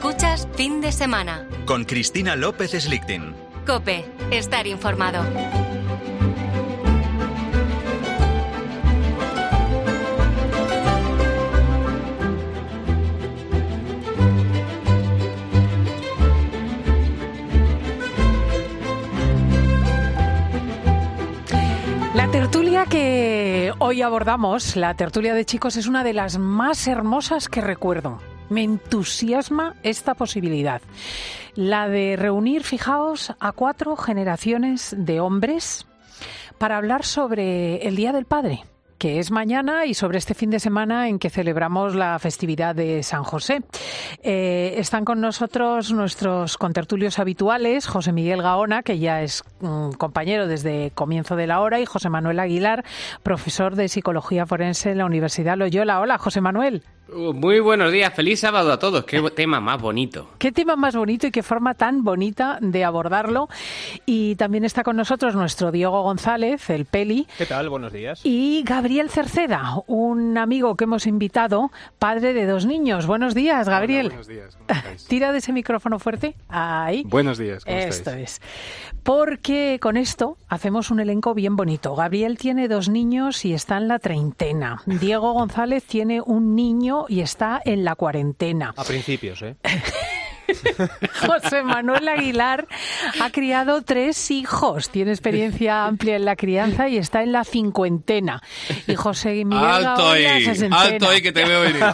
Escuchas Fin de Semana. Con Cristina López Slichting. COPE. Estar informado. La tertulia que hoy abordamos, la tertulia de chicos, es una de las más hermosas que recuerdo. Me entusiasma esta posibilidad. La de reunir, fijaos, a 4 generaciones de hombres para hablar sobre el Día del Padre, que es mañana, y sobre este fin de semana en que celebramos la festividad de San José. Están con nosotros nuestros contertulios habituales, José Miguel Gaona, que ya es compañero desde comienzo de la hora, y José Manuel Aguilar, profesor de Psicología Forense en la Universidad Loyola. Hola, José Manuel. Muy buenos días, feliz sábado a todos. Qué tema más bonito. Qué tema más bonito y qué forma tan bonita de abordarlo. Y también está con nosotros nuestro Diego González, el Peli. ¿Qué tal? Buenos días. Y Gabriel Cerceda, un amigo que hemos invitado, padre de 2 niños. Buenos días, Gabriel. Hola, buenos días. ¿Cómo estáis? Tira de ese micrófono fuerte. Ahí. Buenos días. ¿Cómo Esto estáis? es. Porque con esto hacemos un elenco bien bonito. Gabriel tiene 2 niños y está en la treintena. Diego González tiene un niño y está en la cuarentena. A principios, ¿eh? José Manuel Aguilar ha criado 3 hijos, tiene experiencia amplia en la crianza y está en la cincuentena. Y José Miguel Alto ahí, alto ahí que te veo venir.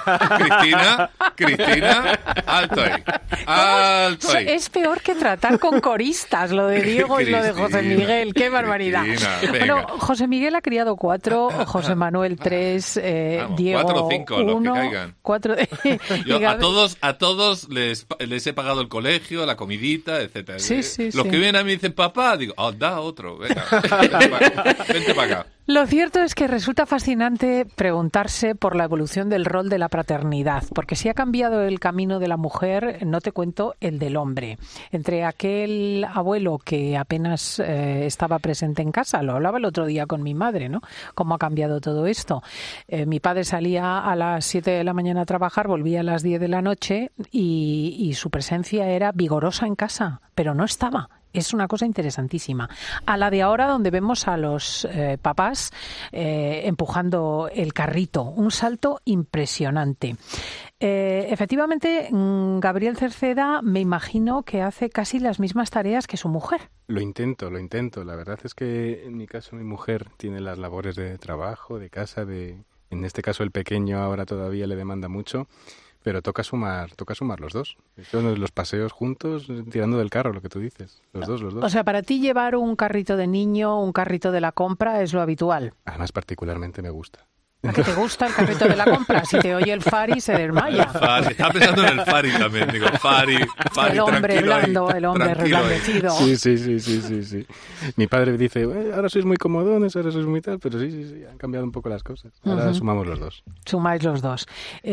Cristina, alto ahí. Es peor que tratar con coristas, lo de Diego y lo de José Miguel. ¡Qué barbaridad! Bueno, José Miguel ha criado 4, José Manuel 3, Diego 4 o 5, 1, los que caigan. 4. Yo a todos les he pagado el colegio, la comidita, etcétera. Sí, Los que vienen a mí y dicen, papá, digo, da otro, venga, vente para acá. Lo cierto es que resulta fascinante preguntarse por la evolución del rol de la paternidad, porque si ha cambiado el camino de la mujer, no te cuento el del hombre. Entre aquel abuelo que apenas estaba presente en casa, lo hablaba el otro día con mi madre, ¿no? Cómo ha cambiado todo esto. Mi padre salía a las 7 de la mañana a trabajar, volvía a las 10 de la noche y su presencia era vigorosa en casa, pero no estaba. Es una cosa interesantísima. A la de ahora, donde vemos a los papás empujando el carrito. Un salto impresionante. Efectivamente, Gabriel Cerceda, me imagino que hace casi las mismas tareas que su mujer. Lo intento. La verdad es que en mi caso mi mujer tiene las labores de trabajo, de casa, en este caso el pequeño ahora todavía le demanda mucho. Pero toca sumar los dos. Los paseos juntos, tirando del carro, lo que tú dices. Los dos. O sea, para ti llevar un carrito de niño, un carrito de la compra, es lo habitual. Además, particularmente me gusta. ¿A que te gusta el carrito de la compra? Si te oye el Fari, se desmaya. Estaba pensando en el Fari también. Digo, Fari, el hombre blando, el hombre reblandecido. Sí. Mi padre dice, ahora sois muy comodones, ahora sois muy tal, pero sí, han cambiado un poco las cosas. Ahora sumamos los dos. Sumáis los dos.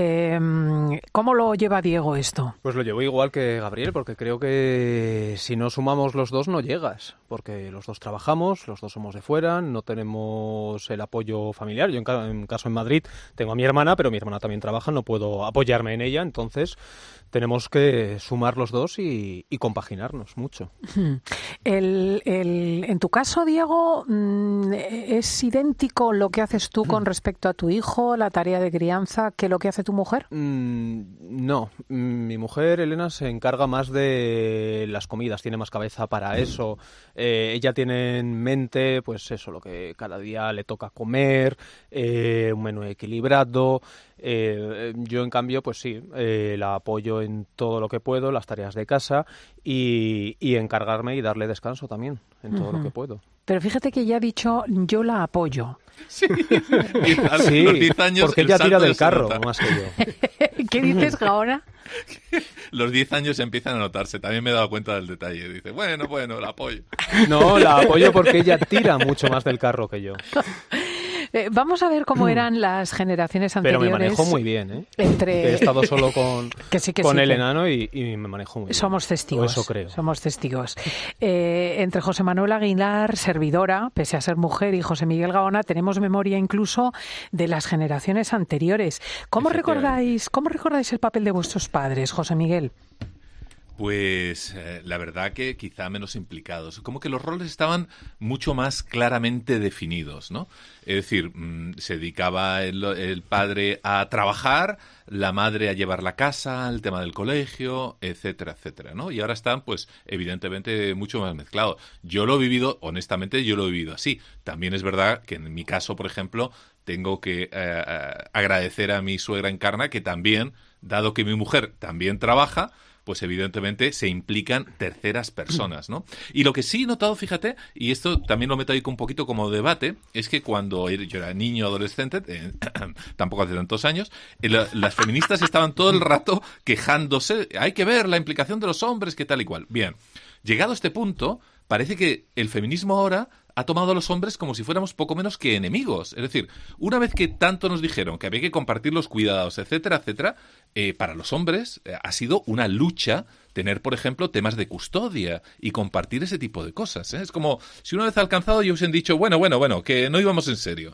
¿Cómo lo lleva Diego esto? Pues lo llevo igual que Gabriel, porque creo que si no sumamos los dos no llegas, porque los dos trabajamos, los dos somos de fuera, no tenemos el apoyo familiar. Yo en caso en Madrid tengo a mi hermana, pero mi hermana también trabaja, no puedo apoyarme en ella, entonces tenemos que sumar los dos y compaginarnos mucho. En tu caso, Diego, ¿es idéntico lo que haces tú con respecto a tu hijo, la tarea de crianza, que lo que hace tu mujer? No, mi mujer, Elena, se encarga más de las comidas, tiene más cabeza para eso. Ella tiene en mente, pues eso, lo que cada día le toca comer, un menú equilibrado. Yo, en cambio, pues sí, la apoyo en todo lo que puedo, las tareas de casa y encargarme y darle descanso también en todo lo que puedo. Pero fíjate que ya ha dicho, yo la apoyo. Sí, porque ella tira del carro más que yo. ¿Qué dices, Gaona? Los 10 años empiezan a notarse. También me he dado cuenta del detalle. Dice, bueno, la apoyo. No, la apoyo porque ella tira mucho más del carro que yo. Vamos a ver cómo eran las generaciones Pero anteriores. me manejo muy bien, ¿eh? He estado solo con el enano y me manejo muy bien. Somos testigos. O eso creo. Somos testigos. Entre José Manuel Aguilar, servidora, pese a ser mujer, y José Miguel Gaona, tenemos memoria incluso de las generaciones anteriores. ¿Cómo recordáis el papel de vuestros padres, José Miguel? Pues la verdad que quizá menos implicados. Como que los roles estaban mucho más claramente definidos, ¿no? Es decir, se dedicaba el padre a trabajar, la madre a llevar la casa, el tema del colegio, etcétera, etcétera, ¿no? Y ahora están, pues, evidentemente mucho más mezclados. Yo lo he vivido, honestamente, yo lo he vivido así. También es verdad que en mi caso, por ejemplo, tengo que agradecer a mi suegra Encarna que también, dado que mi mujer también trabaja, pues evidentemente se implican terceras personas, ¿no? Y lo que sí he notado, fíjate, y esto también lo meto ahí un poquito como debate, es que cuando yo era niño adolescente, tampoco hace tantos años, las feministas estaban todo el rato quejándose, hay que ver la implicación de los hombres, que tal y cual. Bien, llegado a este punto, parece que el feminismo ahora ha tomado a los hombres como si fuéramos poco menos que enemigos. Es decir, una vez que tanto nos dijeron que había que compartir los cuidados, etcétera, etcétera, para los hombres ha sido una lucha tener, por ejemplo, temas de custodia y compartir ese tipo de cosas. Es como si una vez alcanzado ya hubiesen dicho, bueno, que no íbamos en serio.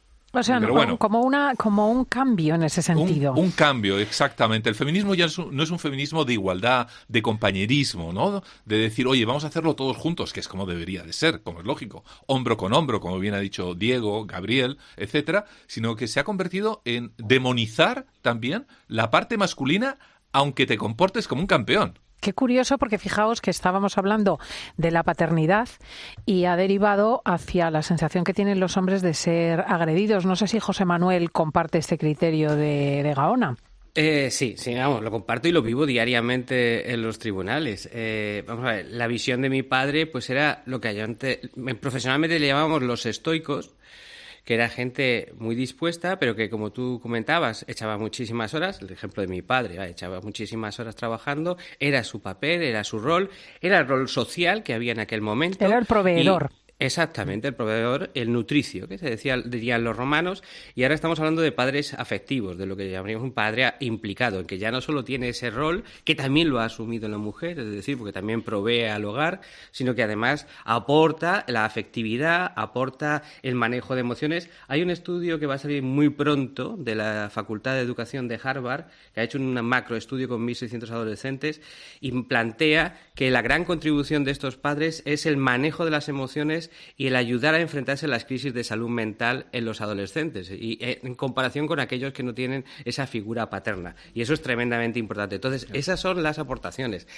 O sea, como un cambio en ese sentido. Un cambio, exactamente. El feminismo ya no es un feminismo de igualdad, de compañerismo, ¿no? De decir, oye, vamos a hacerlo todos juntos, que es como debería de ser, como es lógico, hombro con hombro, como bien ha dicho Diego, Gabriel, etcétera, sino que se ha convertido en demonizar también la parte masculina, aunque te comportes como un campeón. Qué curioso, porque fijaos que estábamos hablando de la paternidad y ha derivado hacia la sensación que tienen los hombres de ser agredidos. No sé si José Manuel comparte este criterio de Gaona. Sí, vamos, lo comparto y lo vivo diariamente en los tribunales. Vamos a ver, la visión de mi padre pues era lo que profesionalmente le llamábamos los estoicos, que era gente muy dispuesta, pero que, como tú comentabas, echaba muchísimas horas. El ejemplo de mi padre, echaba muchísimas horas trabajando, era su papel, era su rol, era el rol social que había en aquel momento. Era el proveedor. Exactamente, el proveedor, el nutricio, que dirían los romanos, y ahora estamos hablando de padres afectivos, de lo que llamaríamos un padre implicado, en que ya no solo tiene ese rol, que también lo ha asumido la mujer, es decir, porque también provee al hogar, sino que además aporta la afectividad, aporta el manejo de emociones. Hay un estudio que va a salir muy pronto de la Facultad de Educación de Harvard, que ha hecho un macroestudio con 1.600 adolescentes, y plantea que la gran contribución de estos padres es el manejo de las emociones y el ayudar a enfrentarse a las crisis de salud mental en los adolescentes, y en comparación con aquellos que no tienen esa figura paterna. Y eso es tremendamente importante. Entonces, esas son las aportaciones.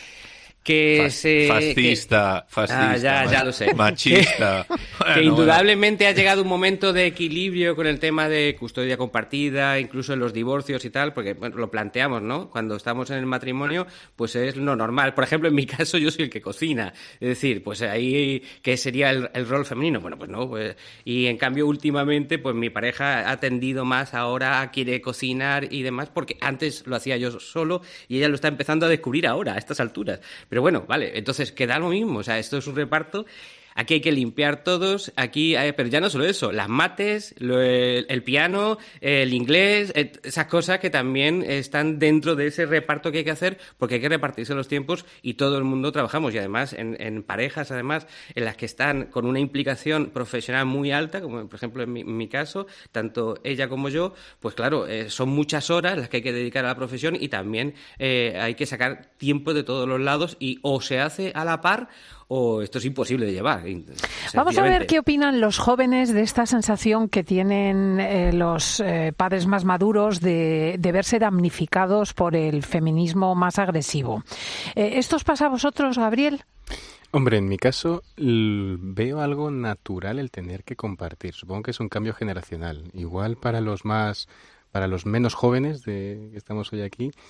Fascista, ya lo sé. Machista. Que indudablemente ha llegado un momento de equilibrio con el tema de custodia compartida, incluso en los divorcios y tal, porque lo planteamos, ¿no? Cuando estamos en el matrimonio, pues es lo normal. Por ejemplo, en mi caso, yo soy el que cocina. Es decir, pues ahí, ¿qué sería el rol femenino? Bueno, pues no. Y en cambio, últimamente, pues mi pareja ha tendido más ahora, quiere cocinar y demás, porque antes lo hacía yo solo y ella lo está empezando a descubrir ahora, a estas alturas. Pero bueno, vale, entonces queda lo mismo, o sea, esto es un reparto, aquí hay que limpiar todos, pero ya no solo eso, las mates, el piano, el inglés, esas cosas que también están dentro de ese reparto que hay que hacer, porque hay que repartirse los tiempos y todo el mundo trabajamos, y además en parejas, además, en las que están con una implicación profesional muy alta, como por ejemplo en mi caso, tanto ella como yo, pues claro, son muchas horas las que hay que dedicar a la profesión, y también hay que sacar tiempo de todos los lados, y o se hace a la par o esto es imposible de llevar. Vamos a ver qué opinan los jóvenes de esta sensación que tienen los padres más maduros de verse damnificados por el feminismo más agresivo. ¿Esto os pasa a vosotros, Gabriel? Hombre, en mi caso veo algo natural el tener que compartir. Supongo que es un cambio generacional. Igual para los menos jóvenes que estamos hoy aquí,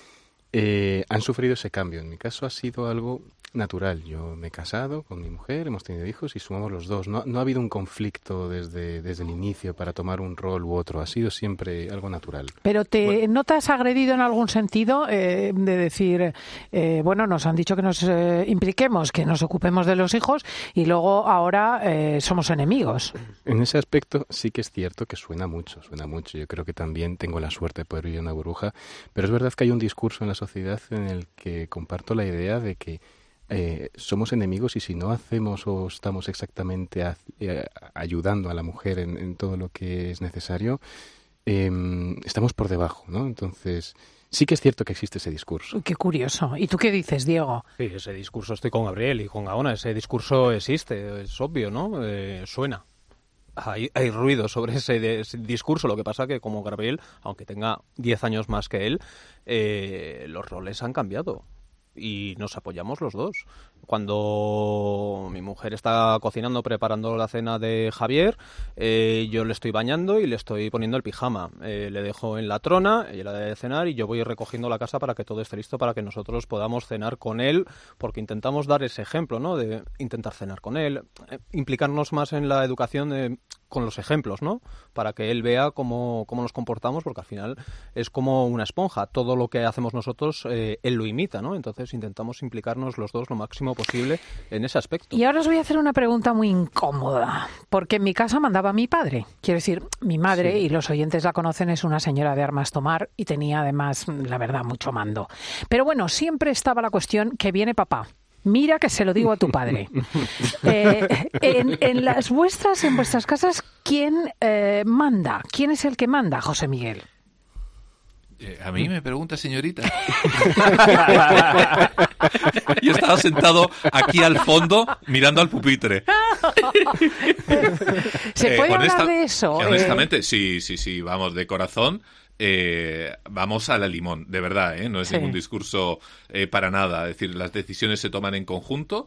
han sufrido ese cambio. En mi caso ha sido algo natural. Yo me he casado con mi mujer, hemos tenido hijos y sumamos los dos. No ha habido un conflicto desde el inicio para tomar un rol u otro. Ha sido siempre algo natural. ¿Pero no te has agredido en algún sentido de decir, nos han dicho que nos impliquemos, que nos ocupemos de los hijos y luego ahora somos enemigos? En ese aspecto sí que es cierto que suena mucho. Yo creo que también tengo la suerte de poder vivir en una burbuja, pero es verdad que hay un discurso en la sociedad en el que comparto la idea de que somos enemigos y si no hacemos o estamos exactamente ayudando a la mujer en todo lo que es necesario, estamos por debajo, ¿no? Entonces, sí que es cierto que existe ese discurso. Qué curioso. ¿Y tú qué dices, Diego? Sí, ese discurso, estoy con Gabriel y con Gaona, ese discurso existe, es obvio, ¿no? Suena. Hay ruido sobre ese discurso, lo que pasa que como Gabriel, aunque tenga 10 años más que él, los roles han cambiado. Y nos apoyamos los dos. Cuando mi mujer está cocinando, preparando la cena de Javier, yo le estoy bañando y le estoy poniendo el pijama. Le dejo en la trona, ella la debe cenar y yo voy recogiendo la casa para que todo esté listo para que nosotros podamos cenar con él, porque intentamos dar ese ejemplo, ¿no? De intentar cenar con él, implicarnos más en la educación con los ejemplos, ¿no? Para que él vea cómo nos comportamos, porque al final es como una esponja. Todo lo que hacemos nosotros, él lo imita, ¿no? Entonces intentamos implicarnos los dos lo máximo posible en ese aspecto. Y ahora os voy a hacer una pregunta muy incómoda, porque en mi casa mandaba mi padre. Quiero decir, mi madre, y los oyentes la conocen, es una señora de armas tomar y tenía además, la verdad, mucho mando. Pero bueno, siempre estaba la cuestión que viene papá. Mira que se lo digo a tu padre. En vuestras casas, ¿quién manda? ¿Quién es el que manda, José Miguel? A mí me pregunta, señorita. Yo estaba sentado aquí al fondo mirando al pupitre. ¿Se puede hablar de eso? Honestamente, sí, vamos, de corazón. Vamos a la limón, de verdad, no es ningún discurso para nada. Es decir, las decisiones se toman en conjunto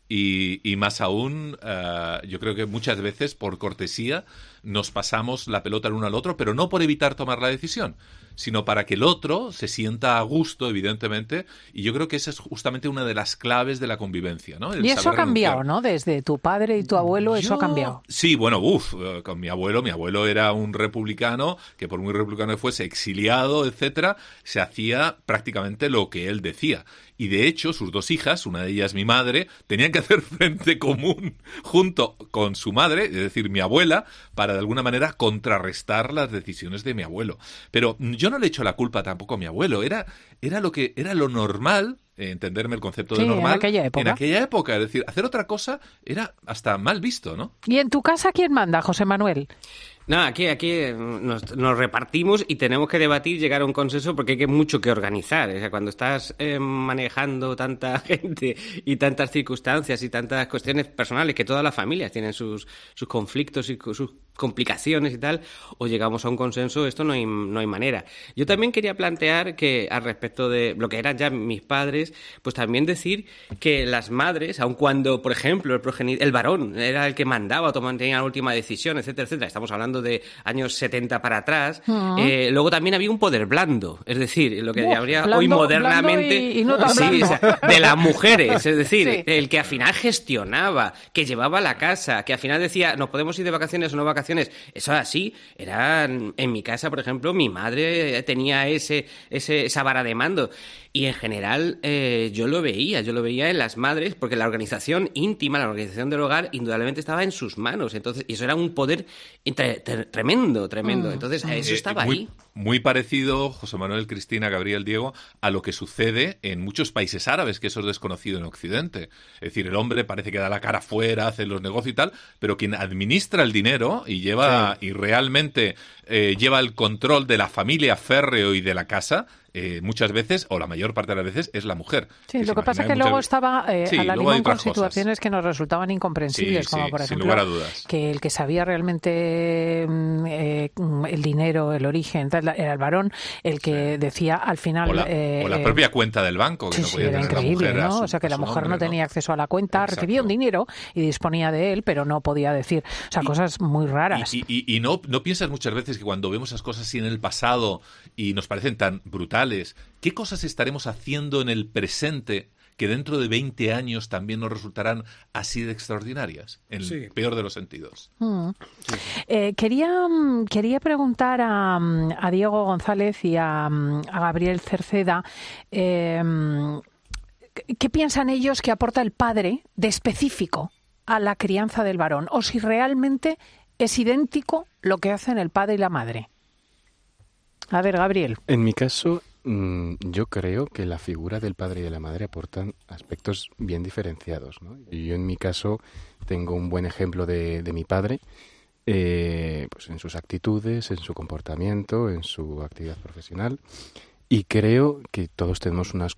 y más aún, yo creo que muchas veces por cortesía nos pasamos la pelota el uno al otro, pero no por evitar tomar la decisión, sino para que el otro se sienta a gusto, evidentemente, y yo creo que esa es justamente una de las claves de la convivencia, ¿no? Y eso ha cambiado, ¿no? Desde tu padre y tu abuelo, eso ha cambiado. Sí, bueno, con mi abuelo era un republicano, que por muy republicano que fuese, exiliado, etcétera, se hacía prácticamente lo que él decía. Y de hecho, sus dos hijas, una de ellas mi madre, tenían que hacer frente común junto con su madre, es decir, mi abuela, para de alguna manera contrarrestar las decisiones de mi abuelo. Pero yo no le echo la culpa tampoco a mi abuelo, era lo normal, entenderme el concepto de normal, en aquella época. Es decir, hacer otra cosa era hasta mal visto, ¿no? ¿Y en tu casa quién manda, José Manuel? No, aquí nos repartimos y tenemos que debatir, llegar a un consenso porque hay mucho que organizar. O sea, cuando estás manejando tanta gente y tantas circunstancias y tantas cuestiones personales, que todas las familias tienen sus conflictos y sus complicaciones y tal, o llegamos a un consenso, esto no hay manera. Yo también quería plantear que al respecto de lo que eran ya mis padres, pues también decir que las madres, aun cuando, por ejemplo, el varón era el que mandaba o tenía la última decisión, etcétera, etcétera, estamos hablando de años 70 para atrás, luego también había un poder blando, es decir, lo que habría hoy modernamente y no tan blando. O sea, de las mujeres, es decir, el que al final gestionaba, que llevaba la casa, que al final decía, nos podemos ir de vacaciones o no vacaciones. Eso así, en mi casa, por ejemplo, mi madre tenía esa vara de mando. Y en general yo lo veía en las madres, porque la organización íntima, la organización del hogar, indudablemente estaba en sus manos. Entonces, y eso era un poder tremendo. Entonces, eso estaba ahí. Muy parecido, José Manuel, Cristina, Gabriel, Diego, a lo que sucede en muchos países árabes, que eso es desconocido en Occidente. Es decir, el hombre parece que da la cara afuera, hace los negocios y tal, pero quien administra el dinero y realmente lleva el control de la familia férreo y de la casa, muchas veces, o la mayor parte de las veces, es la mujer. Sí, lo que pasa es que luego estaba a la limón con situaciones que nos resultaban incomprensibles, como por ejemplo, que el que sabía realmente el dinero, el origen, era el varón, el que decía al final... O la propia cuenta del banco, que no podía era tener increíble, la mujer, ¿no? O sea, que la mujer no tenía acceso a la cuenta, recibía un dinero y disponía de él, pero no podía decir. O sea, cosas muy raras. Y no piensas muchas veces que cuando vemos esas cosas así en el pasado y nos parecen tan brutales, laborales, ¿qué cosas estaremos haciendo en el presente que dentro de 20 años también nos resultarán así de extraordinarias, en el peor de los sentidos? Quería preguntar a Diego González y a Gabriel Cerceda ¿qué piensan ellos que aporta el padre de específico a la crianza del varón? O si realmente es idéntico lo que hacen el padre y la madre. A ver, Gabriel. En mi caso, yo creo que la figura del padre y de la madre aportan aspectos bien diferenciados, ¿no? Y yo en mi caso tengo un buen ejemplo de mi padre, pues en sus actitudes, en su comportamiento, en su actividad profesional, y creo que todos tenemos unas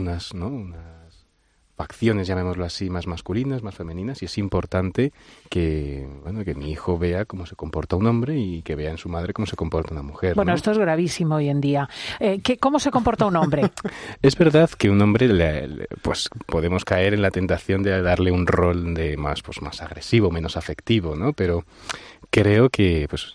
facciones, llamémoslo así, más masculinas, más femeninas, y es importante que mi hijo vea cómo se comporta un hombre y que vea en su madre cómo se comporta una mujer. Bueno, ¿no? esto es gravísimo hoy en día. ¿Cómo se comporta un hombre? Es verdad que un hombre, pues podemos caer en la tentación de darle un rol de más agresivo, menos afectivo, ¿no? Pero creo que, pues,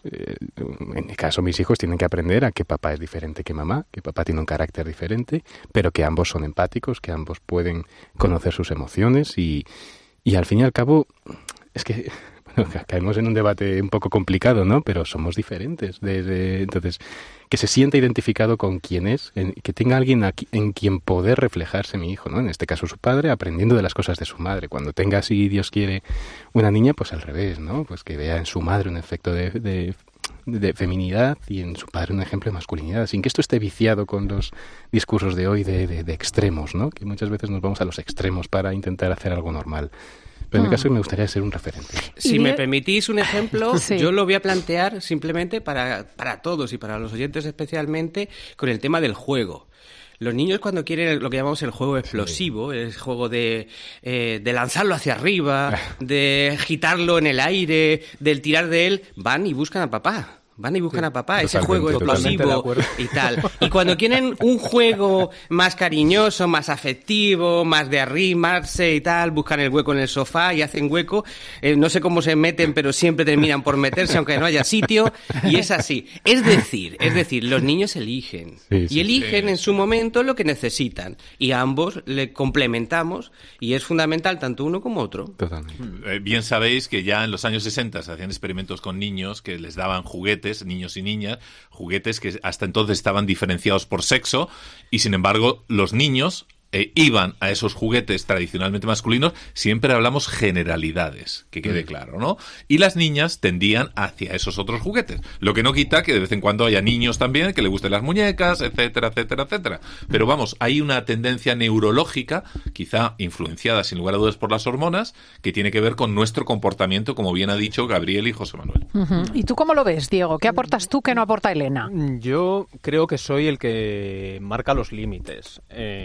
en mi caso, mis hijos tienen que aprender a que papá es diferente que mamá, que papá tiene un carácter diferente, pero que ambos son empáticos, que ambos pueden conocer sus emociones y al fin y al cabo, es que caemos en un debate un poco complicado, ¿no? Pero somos diferentes. Entonces, que se sienta identificado con quién es, que tenga alguien en quien poder reflejarse mi hijo, ¿no? En este caso su padre, aprendiendo de las cosas de su madre. Cuando tenga, si Dios quiere, una niña, pues al revés, ¿no? Pues que vea en su madre un efecto de feminidad y en su padre un ejemplo de masculinidad, sin que esto esté viciado con los discursos de hoy de extremos, ¿no? Que muchas veces nos vamos a los extremos para intentar hacer algo normal. Pero en mi caso me gustaría ser un referente. Si me permitís un ejemplo, sí. Yo lo voy a plantear simplemente para todos y para los oyentes especialmente con el tema del juego. Los niños cuando quieren lo que llamamos el juego explosivo, el juego de lanzarlo hacia arriba, de agitarlo en el aire, del tirar de él, van y buscan a papá. Van y buscan a papá, ese juego explosivo y tal. Y cuando quieren un juego más cariñoso, más afectivo, más de arrimarse y tal, buscan el hueco en el sofá y hacen hueco. No sé cómo se meten, pero siempre terminan por meterse, aunque no haya sitio. Y es así. Es decir, los niños eligen. Y eligen en su momento lo que necesitan. Y a ambos le complementamos y es fundamental tanto uno como otro. Totalmente. Bien sabéis que ya en los años 60 se hacían experimentos con niños que les daban juguetes, niños y niñas, juguetes que hasta entonces estaban diferenciados por sexo y sin embargo los niños iban a esos juguetes tradicionalmente masculinos, siempre hablamos generalidades, que quede claro, ¿no? Y las niñas tendían hacia esos otros juguetes, lo que no quita que de vez en cuando haya niños también que les gusten las muñecas, etcétera, etcétera, etcétera. Pero vamos, hay una tendencia neurológica, quizá influenciada sin lugar a dudas por las hormonas, que tiene que ver con nuestro comportamiento, como bien ha dicho Gabriel y José Manuel. ¿Y tú cómo lo ves, Diego? ¿Qué aportas tú que no aporta Elena? Yo creo que soy el que marca los límites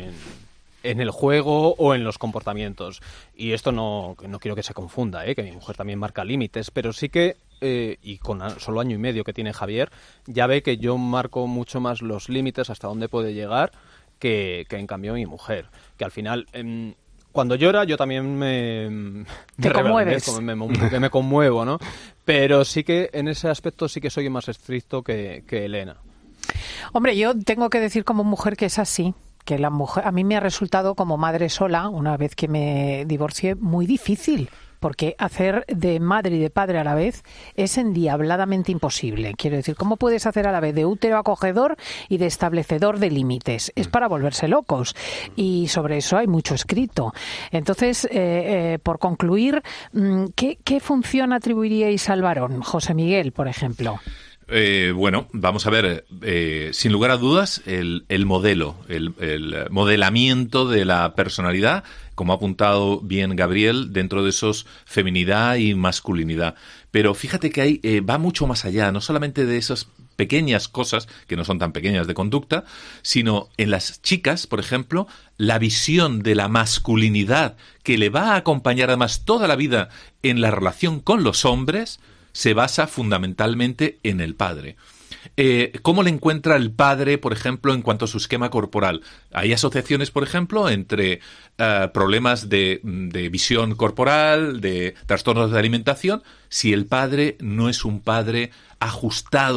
en el juego o en los comportamientos. Y esto no quiero que se confunda, que mi mujer también marca límites, pero sí que, y con solo año y medio que tiene Javier, ya ve que yo marco mucho más los límites hasta dónde puede llegar que en cambio mi mujer. Que al final, cuando llora yo también me conmueves. me conmuevo, ¿no? Pero sí que en ese aspecto sí que soy más estricto que Elena. Hombre, yo tengo que decir como mujer que es así. Que la mujer, a mí me ha resultado como madre sola, una vez que me divorcié, muy difícil, porque hacer de madre y de padre a la vez es endiabladamente imposible. Quiero decir, ¿cómo puedes hacer a la vez de útero acogedor y de establecedor de límites? Es para volverse locos. Y sobre eso hay mucho escrito. Entonces, por concluir, ¿qué función atribuiríais al varón? José Miguel, por ejemplo. Bueno, vamos a ver, sin lugar a dudas, el modelo, el modelamiento de la personalidad, como ha apuntado bien Gabriel, dentro de esos feminidad y masculinidad. Pero fíjate que va mucho más allá, no solamente de esas pequeñas cosas, que no son tan pequeñas de conducta, sino en las chicas, por ejemplo, la visión de la masculinidad que le va a acompañar además toda la vida en la relación con los hombres, se basa fundamentalmente en el padre. ¿Cómo le encuentra el padre, por ejemplo, en cuanto a su esquema corporal? Hay asociaciones, por ejemplo, entre problemas de visión corporal, de trastornos de alimentación, si el padre no es un padre ajustado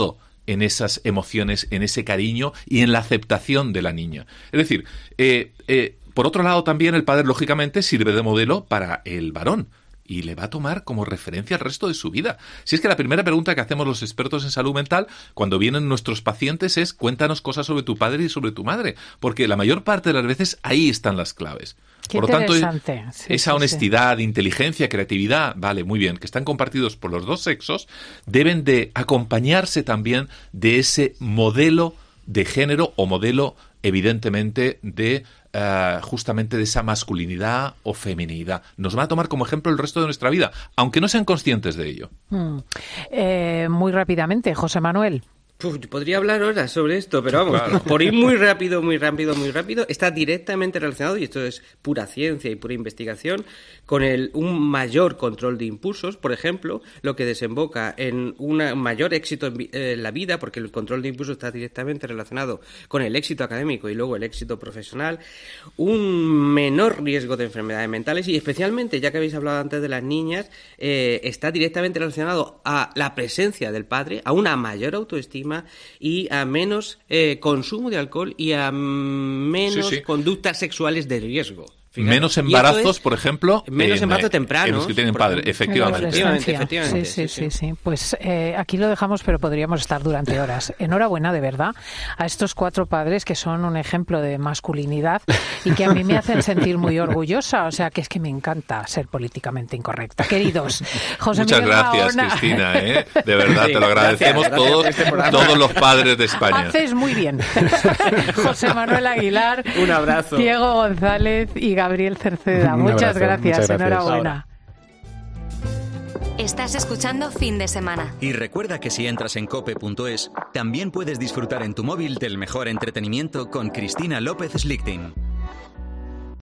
en esas emociones, en ese cariño y en la aceptación de la niña. Es decir, por otro lado también el padre lógicamente sirve de modelo para el varón y le va a tomar como referencia el resto de su vida. Si es que la primera pregunta que hacemos los expertos en salud mental cuando vienen nuestros pacientes es: cuéntanos cosas sobre tu padre y sobre tu madre, porque la mayor parte de las veces ahí están las claves. Qué por lo tanto, sí, esa honestidad, inteligencia, creatividad, vale, muy bien, que están compartidos por los dos sexos, deben de acompañarse también de ese modelo de género o modelo, evidentemente, de justamente de esa masculinidad o feminidad. Nos van a tomar como ejemplo el resto de nuestra vida, aunque no sean conscientes de ello. Muy rápidamente, José Manuel. Podría hablar horas sobre esto, pero vamos, claro, por ir muy rápido, está directamente relacionado, y esto es pura ciencia y pura investigación, con un mayor control de impulsos, por ejemplo, lo que desemboca en un mayor éxito en la vida, porque el control de impulsos está directamente relacionado con el éxito académico y luego el éxito profesional, un menor riesgo de enfermedades mentales y especialmente, ya que habéis hablado antes de las niñas, está directamente relacionado a la presencia del padre, a una mayor autoestima y a menos consumo de alcohol y a menos conductas sexuales de riesgo. Fíjate. Menos embarazos, por ejemplo. Menos embarazos tempranos. En los que tienen padre, efectivamente. Sí. Pues aquí lo dejamos, pero podríamos estar durante horas. Enhorabuena, de verdad, a estos 4 padres que son un ejemplo de masculinidad y que a mí me hacen sentir muy orgullosa. O sea, que es que me encanta ser políticamente incorrecta. Queridos, José Muchas Miguel gracias, Gaona. Cristina. De verdad, te lo agradecemos todos los padres de España. Haces muy bien. José Manuel Aguilar. Un abrazo. Diego González y Gabriel Cerceda. Muchas gracias. Enhorabuena. Estás escuchando Fin de Semana. Y recuerda que si entras en cope.es, también puedes disfrutar en tu móvil del mejor entretenimiento con Cristina López Slichting.